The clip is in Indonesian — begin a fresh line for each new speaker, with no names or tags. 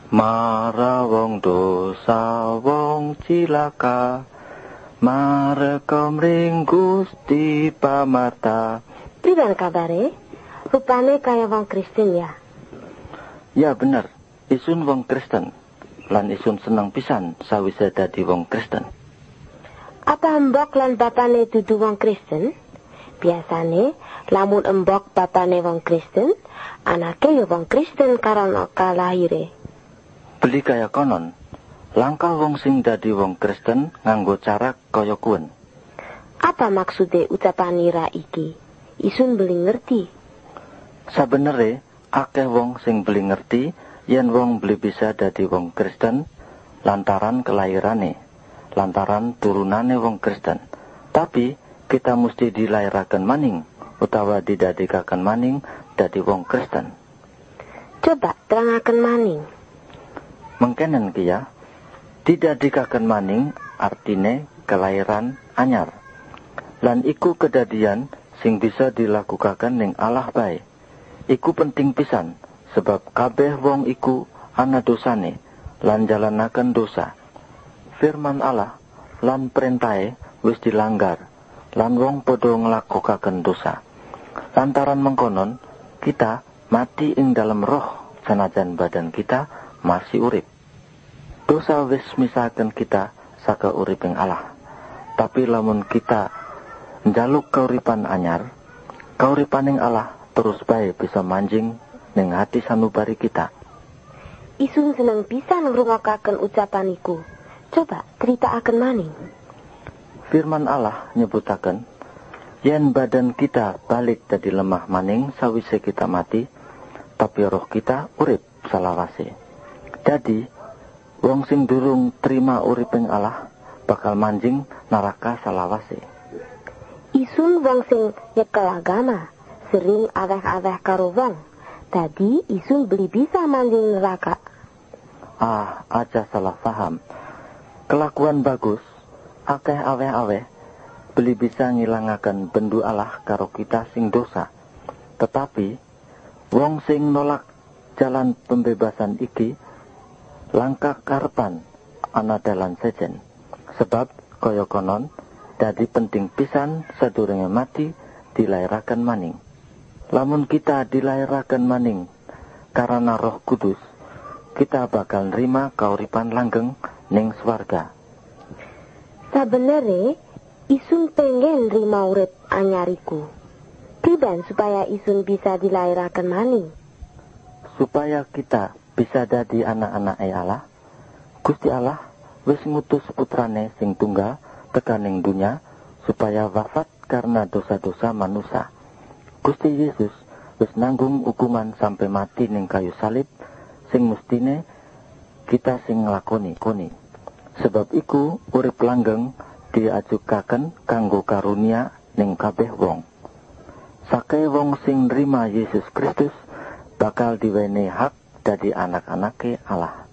Mara wong dosa wong cilaka, marekom ring Gusti pamarta.
Priban kabare? Rupane kaya wong Kristen ya?
Ya bener, isun wong Kristen. Lan isun seneng pisan sawise dadi wong Kristen.
Apa mbok lan bapane dudu wong Kristen? Biasane, lamun embok bapane wong Kristen, anake ya wong Kristen karana kalahire.
Beli kaya konon, langkah wong sing dadi wong Kristen nganggo cara kaya kuen.
Apa maksude ucapan ira iki? Isun beli ngerti.
Sabenere, akeh wong sing beli ngerti yen wong beli bisa dadi wong Kristen lantaran kelahirane, lantaran turunane wong Kristen. Tapi kita mesti dilairaken maning utawa didadekaken maning dadi wong Kristen.
Coba terangaken maning.
Mengkenen kia, didadekaken maning artine kelahiran anyar. Lan iku kedadian sing bisa dilakukaken ning Allah bae. Iku penting pisan sebab kabeh wong iku ana dosane lan jalanaken dosa. Firman Allah lan perintahe wis dilanggar lan wong padha nglakokaken dosa. Lantaran mengkonon kita mati ing dalam roh sanajan badan kita masih urip. Dosa wis misahaken kita saka uriping Allah. Tapi lamun kita njaluk kauripan anyar, kauripaning Allah terus bae bisa manjing ning hati sanubari kita.
Isun seneng bisa ngrungokaken ucapan iku. Coba critakaken maning.
Firman Allah nyebutaken, yen badan kita balik dadi lemah maning sawise kita mati, tapi roh kita urip salawase. Dadi, wong sing durung terima uriping Allah bakal manjing neraka salawase.
Isun wong sing nyekel agama, sering aweh-aweh karo wong. Tadi isun beli bisa manjing neraka.
Aja salah paham. Kelakuan bagus, akeh aweh-aweh, beli bisa ngilangaken bendu Allah karo kita sing dosa. Tetapi, wong sing nolak jalan pembebasan iki, langkah karepan ana dalan sejen. Sebab, kaya konon, dadi penting pisan sadurunge mati dilairaken maning. Lamun kita dilairaken maning karena Roh Kudus, kita bakal nerima kauripan langgeng ning swarga.
Sabenere, isun pengen nerima urip anyariku. Priban supaya isun bisa dilairaken maning?
Supaya kita bisa dadi anak-anak Allah, Gusti Allah wis ngutus putrane sing tunggal tekaning dunya supaya wafat karena dosa-dosa manusia. Gusti Yesus wis nanggung hukuman sampai mati ning kayu salib sing mestine kita sing nglakoni. Sebab iku urip langgeng diajukaken kanggo karunia ning kabeh wong. Sakai wong sing nrima Yesus Kristus bakal diwenehi hak dadi anak-anake Allah.